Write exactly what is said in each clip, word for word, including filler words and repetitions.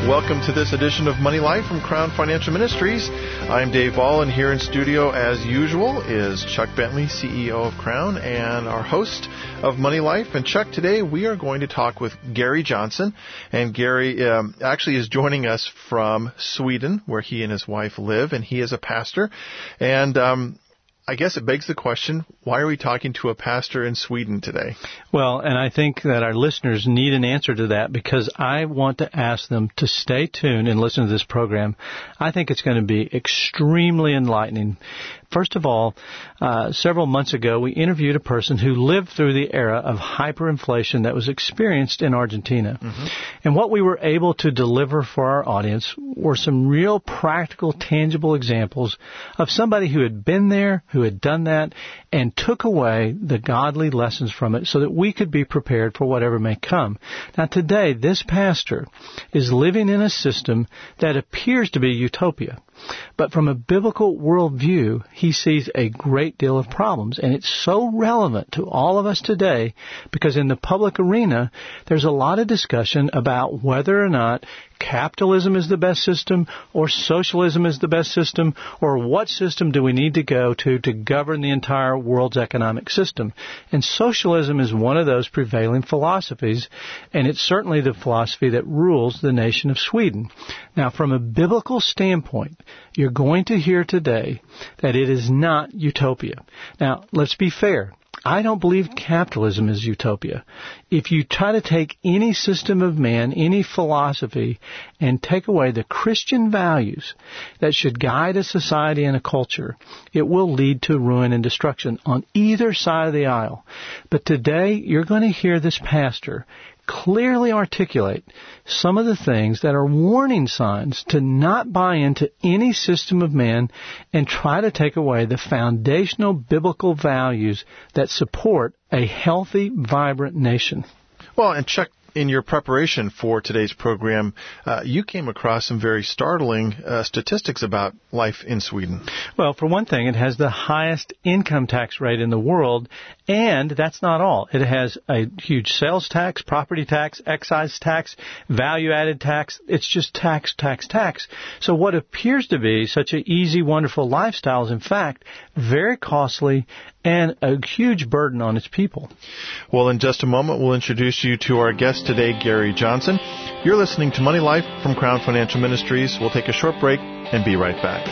Welcome to this edition of Money Life from Crown Financial Ministries. I'm Dave Ball, and here in studio, as usual, is Chuck Bentley, C E O of Crown, and our host of Money Life. And Chuck, today we are going to talk with Gary Johnson. And Gary um, actually is joining us from Sweden, where he and his wife live, and he is a pastor. And um, I guess it begs the question, why are we talking to a pastor in Sweden today? Well, and I think that our listeners need an answer to that, because I want to ask them to stay tuned and listen to this program. I think it's going to be extremely enlightening. First of all, uh, several months ago, we interviewed a person who lived through the era of hyperinflation that was experienced in Argentina. Mm-hmm. And what we were able to deliver for our audience were some real practical, tangible examples of somebody who had been there, who had done that, and took away the godly lessons from it so that we could be prepared for whatever may come. Now, today, this pastor is living in a system that appears to be utopia. But from a biblical worldview, he sees a great deal of problems. And it's so relevant to all of us today because in the public arena, there's a lot of discussion about whether or not capitalism is the best system or socialism is the best system, or what system do we need to go to to govern the entire world's economic system. And socialism is one of those prevailing philosophies, and it's certainly the philosophy that rules the nation of Sweden. Now, from a biblical standpoint, you're going to hear today that it is not utopia. Now, let's be fair. I don't believe capitalism is utopia. If you try to take any system of man, any philosophy, and take away the Christian values that should guide a society and a culture, it will lead to ruin and destruction on either side of the aisle. But today, you're going to hear this pastor clearly articulate some of the things that are warning signs to not buy into any system of man and try to take away the foundational biblical values that support a healthy, vibrant nation. Well, and Chuck, in your preparation for today's program, uh, you came across some very startling uh, statistics about life in Sweden. Well, for one thing, it has the highest income tax rate in the world, and that's not all. It has a huge sales tax, property tax, excise tax, value-added tax. It's just tax, tax, tax. So what appears to be such an easy, wonderful lifestyle is, in fact, very costly and a huge burden on its people. Well, in just a moment, we'll introduce you to our guest today, Gary Johnson. You're listening to Money Life from Crown Financial Ministries. We'll take a short break and be right back.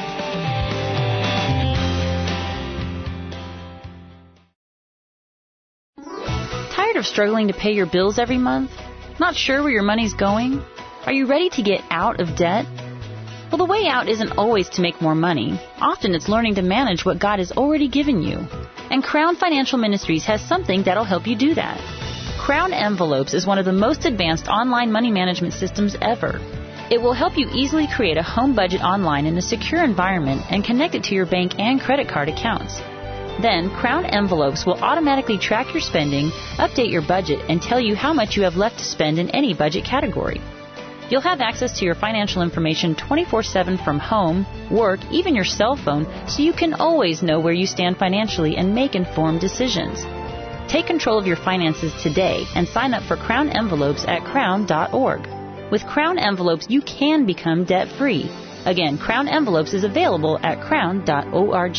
Tired of struggling to pay your bills every month? Not sure where your money's going? Are you ready to get out of debt? Well, the way out isn't always to make more money. Often it's learning to manage what God has already given you. And Crown Financial Ministries has something that'll help you do that. Crown Envelopes is one of the most advanced online money management systems ever. It will help you easily create a home budget online in a secure environment and connect it to your bank and credit card accounts. Then, Crown Envelopes will automatically track your spending, update your budget, and tell you how much you have left to spend in any budget category. You'll have access to your financial information twenty-four seven from home, work, even your cell phone, so you can always know where you stand financially and make informed decisions. Take control of your finances today and sign up for Crown Envelopes at crown dot org. With Crown Envelopes, you can become debt-free. Again, Crown Envelopes is available at crown dot org.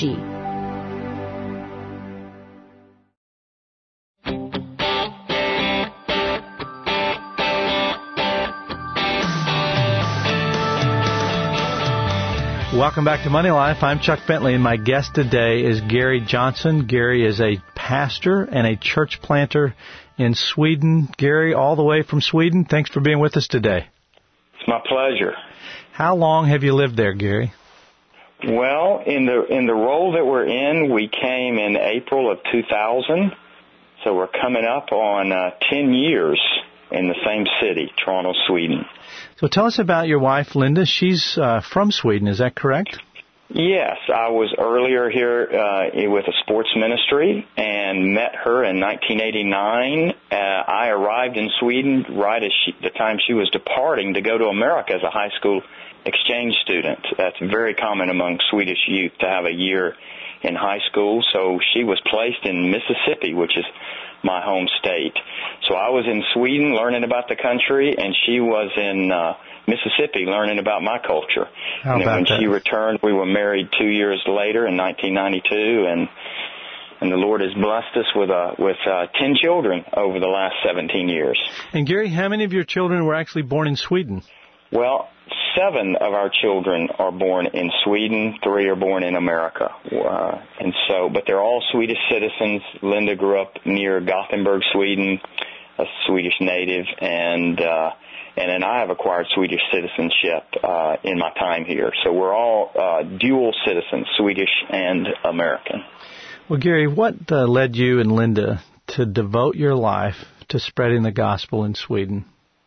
Welcome back to Money Life. I'm Chuck Bentley, and my guest today is Gary Johnson. Gary is a pastor and a church planter in Sweden. Gary, all the way from Sweden, thanks for being with us today. It's my pleasure. How long have you lived there, Gary? Well, in the in the role that we're in, we came in April of two thousand, so we're coming up on uh, ten years in the same city, Toronto, Sweden. So tell us about your wife, Linda. She's uh, from Sweden, is that correct? Yes, I was earlier here uh, with a sports ministry and met her in nineteen eighty-nine. Uh, I arrived in Sweden right as she, the time she was departing to go to America as a high school exchange student. That's very common among Swedish youth to have a year in high school. So she was placed in Mississippi, which is my home state. So I was in Sweden learning about the country, and she was in uh, Mississippi learning about my culture. How and about when that? she returned, we were married two years later in nineteen ninety-two, and and the Lord has blessed us with uh, with uh, ten children over the last seventeen years. And Gary, how many of your children were actually born in Sweden? Well, seven of our children are born in Sweden. Three are born in America. Uh, and so, but they're all Swedish citizens. Linda grew up near Gothenburg, Sweden, a Swedish native, and uh, and then I have acquired Swedish citizenship uh, in my time here. So we're all uh, dual citizens, Swedish and American. Well, Gary, what uh, led you and Linda to devote your life to spreading the gospel in Sweden?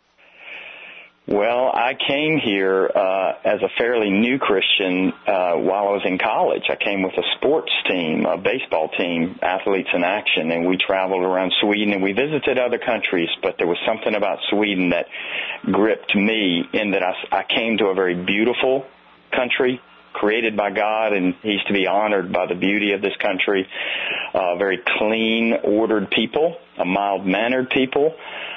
Well, I came here uh, as a fairly new Christian uh, while I was in college. I came with a sports team, a baseball team, Athletes in Action, and we traveled around Sweden, and we visited other countries, but there was something about Sweden that gripped me in that I, I came to a very beautiful country, created by God, and He's to be honored by the beauty of this country. Uh, very clean, ordered people, a mild-mannered people.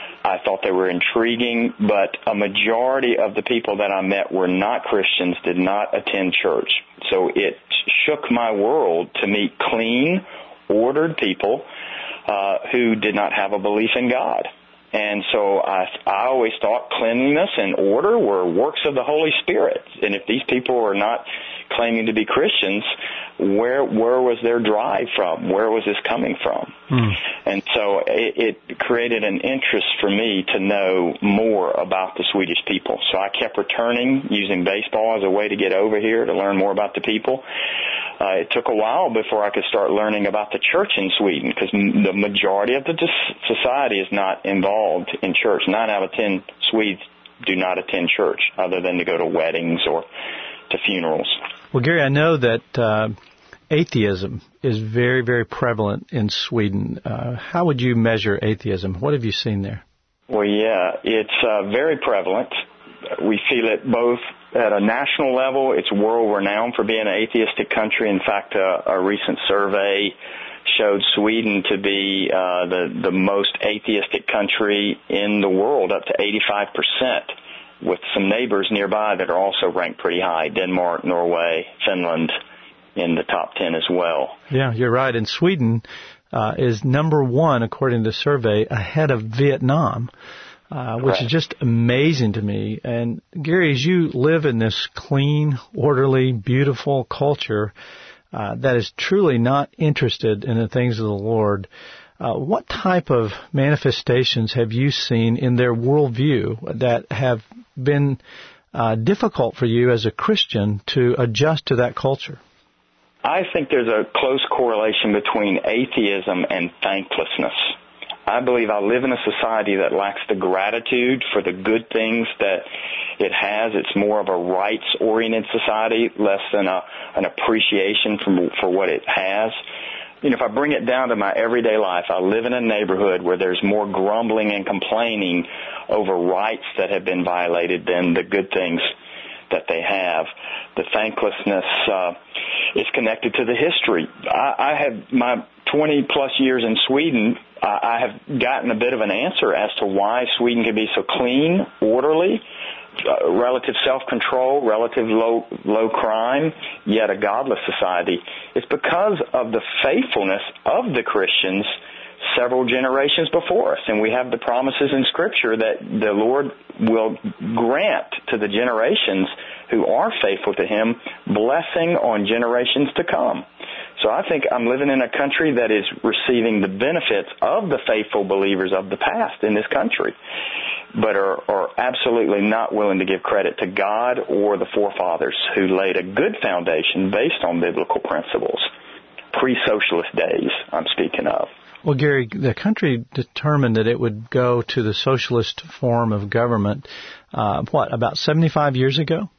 I thought they were intriguing, but a majority of the people that I met were not Christians, did not attend church. So it shook my world to meet clean, ordered people uh, who did not have a belief in God. And so I, I always thought cleanliness and order were works of the Holy Spirit. And if these people were not claiming to be Christians, where where was their drive from? Where was this coming from? Hmm. And so it, it created an interest for me to know more about the Swedish people. So I kept returning, using baseball as a way to get over here to learn more about the people. Uh, it took a while before I could start learning about the church in Sweden, because m- the majority of the dis- society is not involved in church. Nine out of ten Swedes do not attend church other than to go to weddings or to funerals. Well, Gary, I know that uh, atheism is very, very prevalent in Sweden. Uh, how would you measure atheism? What have you seen there? Well, yeah, it's uh, very prevalent. We feel it both at a national level. It's world-renowned for being an atheistic country. In fact, uh, a recent survey showed Sweden to be uh, the, the most atheistic country in the world, up to eighty-five percent, with some neighbors nearby that are also ranked pretty high, Denmark, Norway, Finland, in the top ten as well. Yeah, you're right. And Sweden uh, is number one, according to the survey, ahead of Vietnam. Uh, which Correct. is just amazing to me. And Gary, as you live in this clean, orderly, beautiful culture uh, that is truly not interested in the things of the Lord, uh, what type of manifestations have you seen in their worldview that have been uh, difficult for you as a Christian to adjust to that culture? I think there's a close correlation between atheism and thanklessness. I believe I live in a society that lacks the gratitude for the good things that it has. It's more of a rights-oriented society, less than a, an appreciation for, for what it has. You know, if I bring it down to my everyday life, I live in a neighborhood where there's more grumbling and complaining over rights that have been violated than the good things that they have. The thanklessness uh, is connected to the history. I, I have my twenty-plus years in Sweden. I have gotten a bit of an answer as to why Sweden can be so clean, orderly, uh, relative self-control, relative low low crime, yet a godless society. It's because of the faithfulness of the Christians several generations before us. And we have the promises in Scripture that the Lord will grant to the generations who are faithful to Him blessing on generations to come. So I think I'm living in a country that is receiving the benefits of the faithful believers of the past in this country, but are, are absolutely not willing to give credit to God or the forefathers who laid a good foundation based on biblical principles. Pre-socialist days, I'm speaking of. Well, Gary, the country determined that it would go to the socialist form of government, uh, what, about seventy-five years ago?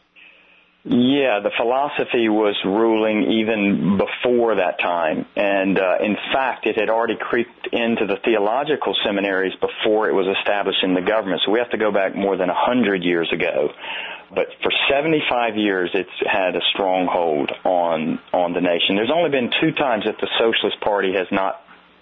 Yeah, the philosophy was ruling even before that time. And uh, in fact, it had already creeped into the theological seminaries before it was established in the government. So we have to go back more than one hundred years ago. But for seventy-five years, it's had a strong hold on, on the nation. There's only been two times that the Socialist Party has not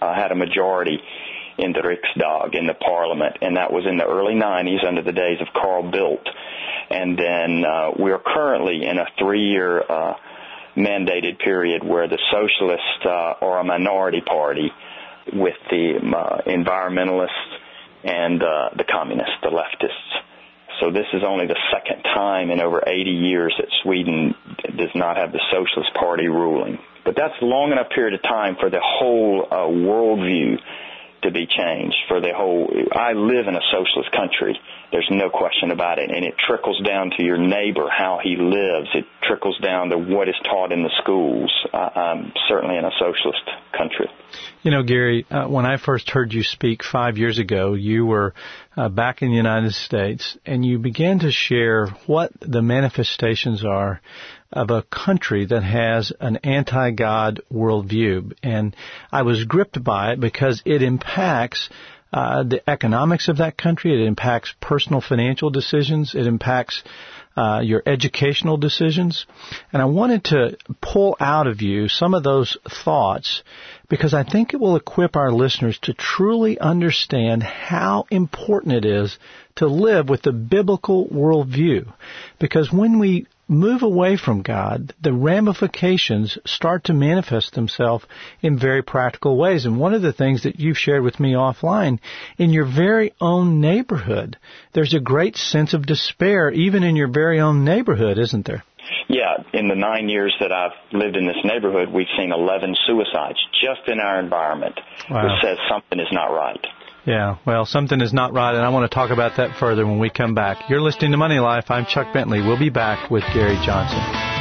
uh, had a majority in the Riksdag, in the parliament, and that was in the early nineties under the days of Carl Bildt. And then uh, we're currently in a three-year uh, mandated period where the socialists uh, are a minority party with the uh, environmentalists and uh, the communists, the leftists. So this is only the second time in over eighty years that Sweden does not have the Socialist Party ruling. But that's a long enough period of time for the whole uh, worldview to be changed, for the whole. I live in a socialist country. There's no question about it. And it trickles down to your neighbor, how he lives. It trickles down to what is taught in the schools. Uh, I'm certainly in a socialist country. You know, Gary, uh, when I first heard you speak five years ago, you were uh, back in the United States, and you began to share what the manifestations are of a country that has an anti-God worldview. And I was gripped by it because it impacts uh, the economics of that country. It impacts personal financial decisions. It impacts uh, your educational decisions. And I wanted to pull out of you some of those thoughts because I think it will equip our listeners to truly understand how important it is to live with the biblical worldview. Because when we move away from God, the ramifications start to manifest themselves in very practical ways. And one of the things that you've shared with me offline, in your very own neighborhood, there's a great sense of despair, even in your very own neighborhood, isn't there? Yeah, in the nine years that I've lived in this neighborhood, we've seen eleven suicides just in our environment, wow. which says something is not right. Yeah, well, something is not right, and I want to talk about that further when we come back. You're listening to Money Life. I'm Chuck Bentley. We'll be back with Gary Johnson.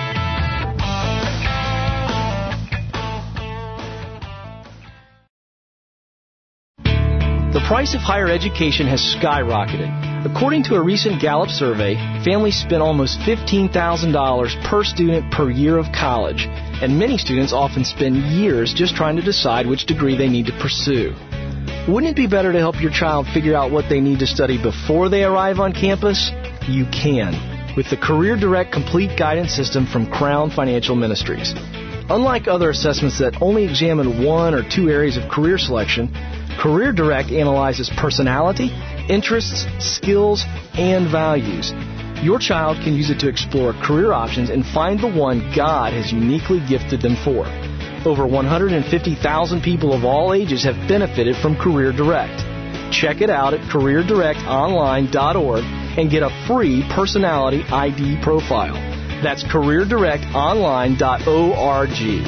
The price of higher education has skyrocketed. According to a recent Gallup survey, families spend almost fifteen thousand dollars per student per year of college, and many students often spend years just trying to decide which degree they need to pursue. Wouldn't it be better to help your child figure out what they need to study before they arrive on campus? You can, with the Career Direct Complete Guidance System from Crown Financial Ministries. Unlike other assessments that only examine one or two areas of career selection, Career Direct analyzes personality, interests, skills, and values. Your child can use it to explore career options and find the one God has uniquely gifted them for. Over one hundred fifty thousand people of all ages have benefited from Career Direct. Check it out at career direct online dot org and get a free personality I D profile. That's career direct online dot org.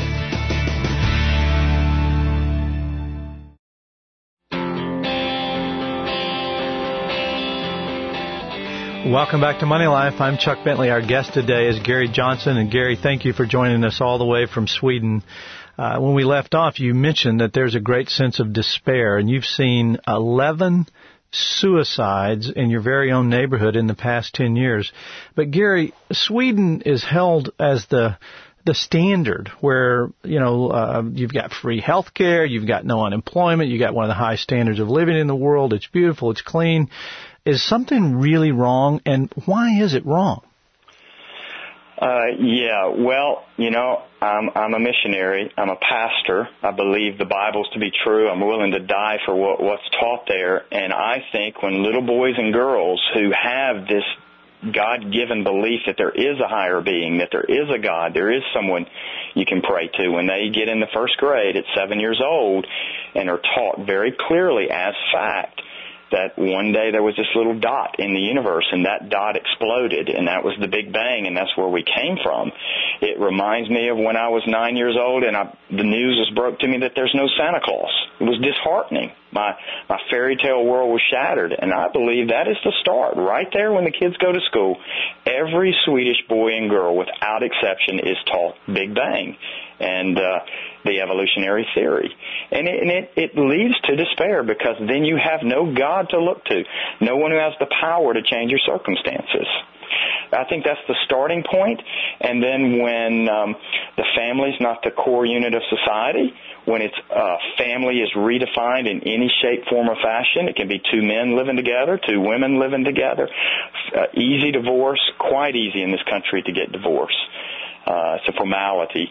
Welcome back to Money Life. I'm Chuck Bentley. Our guest today is Gary Johnson. And Gary, thank you for joining us all the way from Sweden. Uh, when we left off, you mentioned that there's a great sense of despair, and you've seen eleven suicides in your very own neighborhood in the past ten years. But Gary, Sweden is held as the the standard where, you know, uh, you've got free health care, you've got no unemployment, you've got one of the high standards of living in the world, it's beautiful, it's clean. Is something really wrong, and why is it wrong? Uh, yeah, well, you know, I'm, I'm a missionary. I'm a pastor. I believe the Bible's to be true. I'm willing to die for what, what's taught there. And I think when little boys and girls who have this God-given belief that there is a higher being, that there is a God, there is someone you can pray to, when they get in the first grade at seven years old and are taught very clearly as fact that one day there was this little dot in the universe, and that dot exploded, and that was the Big Bang, and that's where we came from. It reminds me of when I was nine years old, and I, the news was broke to me that there's no Santa Claus. It was disheartening. My my fairy tale world was shattered, and I believe that is the start. Right there when the kids go to school, every Swedish boy and girl, without exception, is taught Big Bang and uh, the evolutionary theory. And, it, and it, it leads to despair, because then you have no God to look to, no one who has the power to change your circumstances. I think that's the starting point. And then when um, the family's not the core unit of society, when it's uh, family is redefined in any shape, form, or fashion, it can be two men living together, two women living together, uh, easy divorce, quite easy in this country to get divorced. Uh, it's a formality.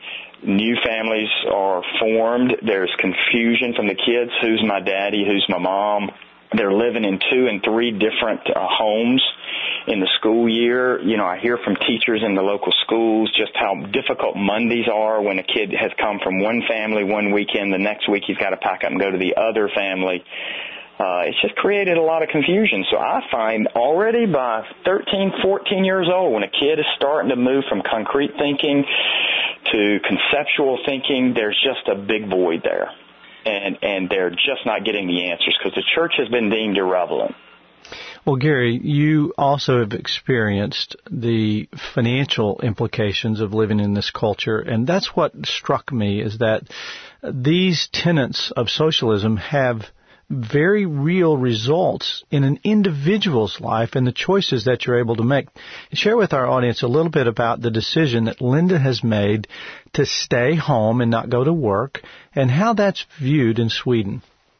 new families are formed. There's confusion from the kids. Who's my daddy? Who's my mom? They're living in two and three different uh, homes in the school year. You know, I hear from teachers in the local schools just how difficult Mondays are when a kid has come from one family one weekend. The next week he's got to pack up and go to the other family. Uh, it's just created a lot of confusion. So I find already by thirteen, fourteen years old, when a kid is starting to move from concrete thinking to conceptual thinking, there's just a big void there. And, and they're just not getting the answers because the church has been deemed irrelevant. Well, Gary, you also have experienced the financial implications of living in this culture, and that's what struck me, is that these tenets of socialism have very real results in an individual's life and the choices that you're able to make. Share with our audience a little bit about the decision that Linda has made to stay home and not go to work, and how that's viewed in Sweden.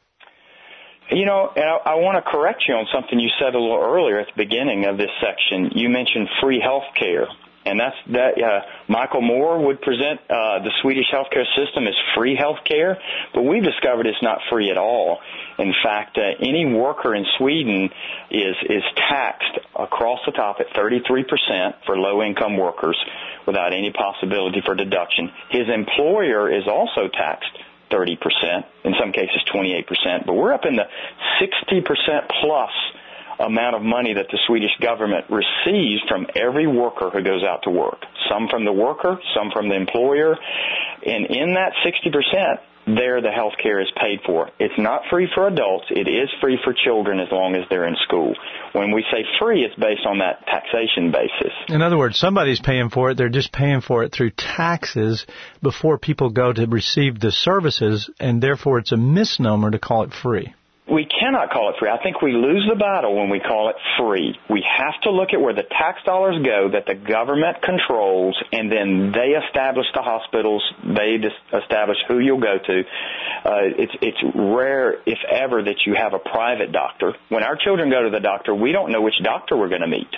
You know, I, I want to correct you on something you said a little earlier at the beginning of this section. You mentioned free health care. And that's that. Uh, Michael Moore would present uh, the Swedish healthcare system as free health care, but we've discovered it's not free at all. In fact, uh, any worker in Sweden is is taxed across the top at thirty-three percent for low-income workers without any possibility for deduction. His employer is also taxed thirty percent, in some cases twenty-eight percent, but we're up in the sixty percent plus amount of money that the Swedish government receives from every worker who goes out to work. Some from the worker, some from the employer. And in that sixty percent, there the health care is paid for. It's not free for adults. It is free for children as long as they're in school. When we say free, it's based on that taxation basis. In other words, somebody's paying for it. They're just paying for it through taxes before people go to receive the services, and therefore it's a misnomer to call it free. We cannot call it free. I think we lose the battle when we call it free. We have to look at where the tax dollars go that the government controls, and then they establish the hospitals. They establish who you'll go to. Uh, it's it's rare, if ever, that you have a private doctor. When our children go to the doctor, we don't know which doctor we're going to meet.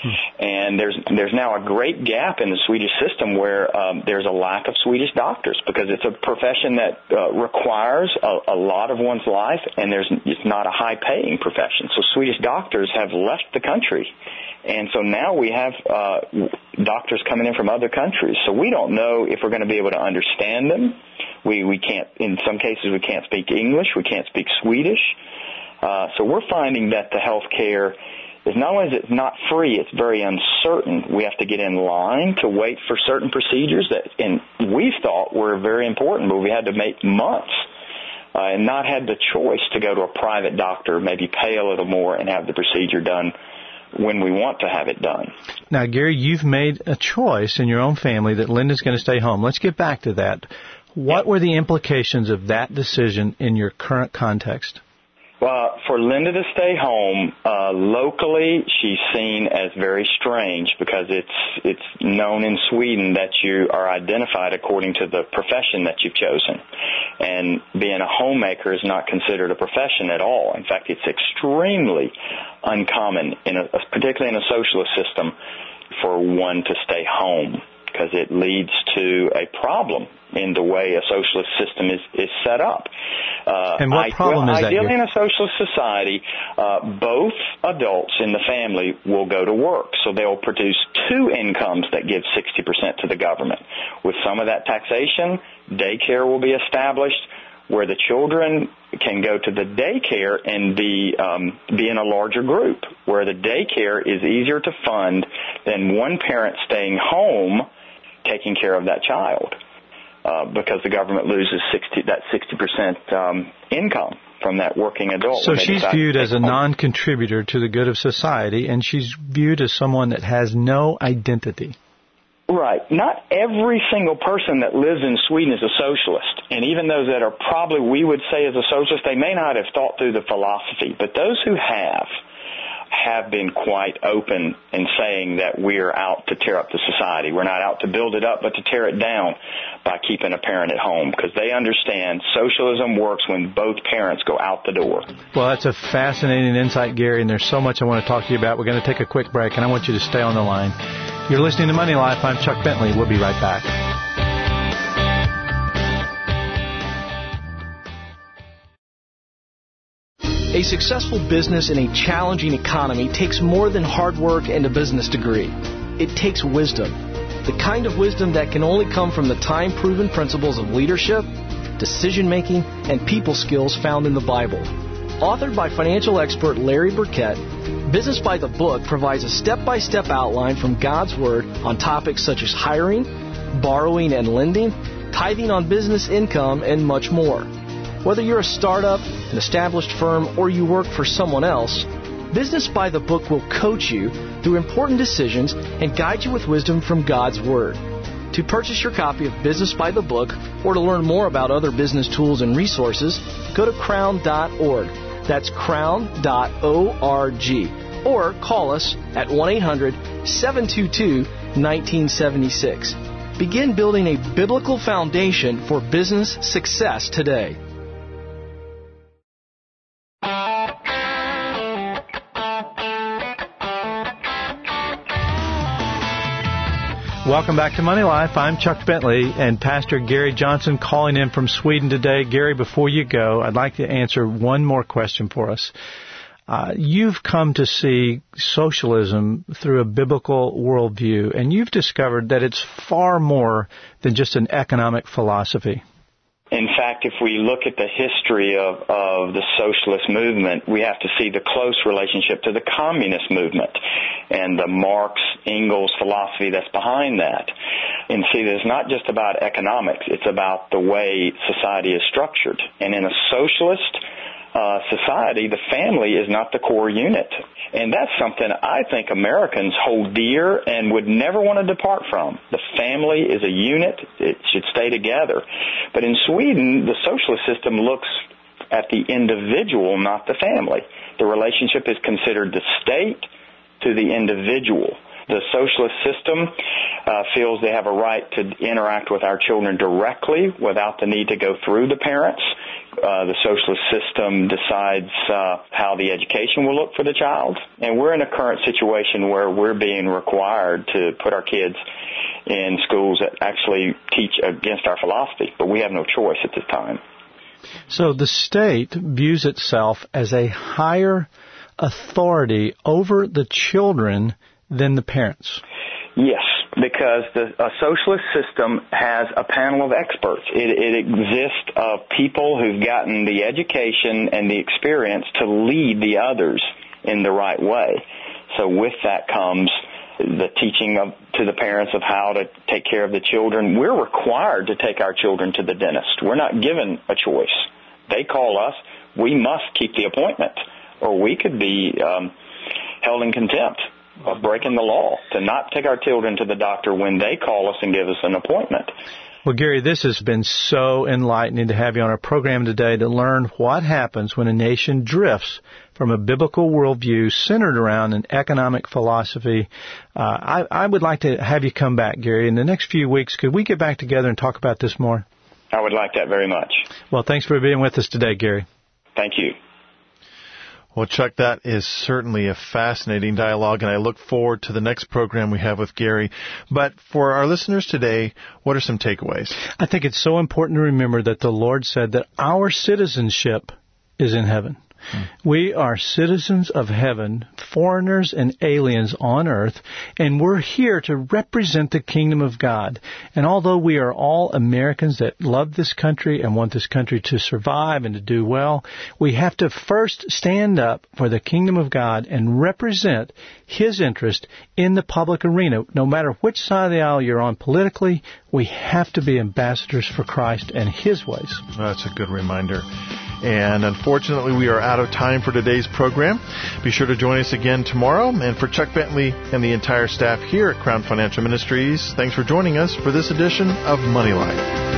And there's there's now a great gap in the Swedish system where um, there's a lack of Swedish doctors because it's a profession that uh, requires a, a lot of one's life, and there's it's not a high-paying profession. So Swedish doctors have left the country, and so now we have uh, doctors coming in from other countries. So we don't know if we're going to be able to understand them. We we can't. In some cases, we can't speak English. We can't speak Swedish. Uh, so we're finding that the health care is not only is it not free, it's very uncertain. We have to get in line to wait for certain procedures that and we thought were very important, but we had to make months uh, and not had the choice to go to a private doctor, maybe pay a little more and have the procedure done when we want to have it done. Now, Gary, you've made a choice in your own family that Linda's going to stay home. Let's get back to that. What yep. were the implications of that decision in your current context? Well, for Linda to stay home, uh, locally, she's seen as very strange because it's it's known in Sweden that you are identified according to the profession that you've chosen. And being a homemaker is not considered a profession at all. In fact, it's extremely uncommon, in a, particularly in a socialist system, for one to stay home, because it leads to a problem in the way a socialist system is, is set up. Uh, and what problem well, is that? Ideally, in a socialist society, uh, both adults in the family will go to work. So they'll produce two incomes that give sixty percent to the government. With some of that taxation, daycare will be established where the children can go to the daycare and be um, be in a larger group, where the daycare is easier to fund than one parent staying home taking care of that child, uh, because the government loses sixty that sixty percent um, income from that working adult. So she's viewed as a non-contributor to the good of society, and she's viewed as someone that has no identity. Right. Not every single person that lives in Sweden is a socialist. And even those that are probably, we would say, as a socialist, they may not have thought through the philosophy. But those who have, have been quite open in saying that we're out to tear up the society. We're not out to build it up, but to tear it down by keeping a parent at home, because they understand socialism works when both parents go out the door. Well, that's a fascinating insight, Gary, and there's so much I want to talk to you about. We're going to take a quick break, and I want you to stay on the line. You're listening to Money Life. I'm Chuck Bentley. We'll be right back. A successful business in a challenging economy takes more than hard work and a business degree. It takes wisdom. The kind of wisdom that can only come from the time-proven principles of leadership, decision-making, and people skills found in the Bible. Authored by financial expert Larry Burkett, Business by the Book provides a step-by-step outline from God's Word on topics such as hiring, borrowing and lending, tithing on business income, and much more. Whether you're a startup, an established firm, or you work for someone else, Business by the Book will coach you through important decisions and guide you with wisdom from God's Word. To purchase your copy of Business by the Book or to learn more about other business tools and resources, go to crown dot org. That's crown dot org. Or call us at one eight hundred seven two two one nine seven six. Begin building a biblical foundation for business success today. Welcome back to Money Life. I'm Chuck Bentley and Pastor Gary Johnson calling in from Sweden today. Gary, before you go, I'd like to answer one more question for us. Uh, you've come to see socialism through a biblical worldview, and you've discovered that it's far more than just an economic philosophy. In fact, if we look at the history of, of the socialist movement, we have to see the close relationship to the communist movement and the Marx, Engels philosophy that's behind that. And see, it's not just about economics. It's about the way society is structured. And in a socialist uh, society, the family is not the core unit. And that's something I think Americans hold dear and would never want to depart from. The family is a unit. It should stay together. But in Sweden, the socialist system looks at the individual, not the family. The relationship is considered the state to the individual. The socialist system uh, feels they have a right to interact with our children directly without the need to go through the parents. Uh, the socialist system decides uh, how the education will look for the child. And we're in a current situation where we're being required to put our kids in schools that actually teach against our philosophy, but we have no choice at this time. So the state views itself as a higher authority over the children than the parents. Yes, because the a socialist system has a panel of experts. It, it exists of people who've gotten the education and the experience to lead the others in the right way. So with that comes the teaching of, to the parents of how to take care of the children. We're required to take our children to the dentist. We're not given a choice. They call us. We must keep the appointment, or we could be um, held in contempt of breaking the law to not take our children to the doctor when they call us and give us an appointment. Well, Gary, this has been so enlightening to have you on our program today to learn what happens when a nation drifts from a biblical worldview centered around an economic philosophy. Uh, I, I would like to have you come back, Gary, in the next few weeks. Could we get back together and talk about this more? I would like that very much. Well, thanks for being with us today, Gary. Thank you. Well, Chuck, that is certainly a fascinating dialogue, and I look forward to the next program we have with Gary. But for our listeners today, what are some takeaways? I think it's so important to remember that the Lord said that our citizenship is in heaven. We are citizens of heaven, foreigners and aliens on earth, and we're here to represent the kingdom of God. And although we are all Americans that love this country and want this country to survive and to do well, we have to first stand up for the kingdom of God and represent His interest in the public arena. No matter which side of the aisle you're on politically, we have to be ambassadors for Christ and His ways. That's a good reminder. And unfortunately, we are out of time for today's program. Be sure to join us again tomorrow. And for Chuck Bentley and the entire staff here at Crown Financial Ministries, thanks for joining us for this edition of Money Life.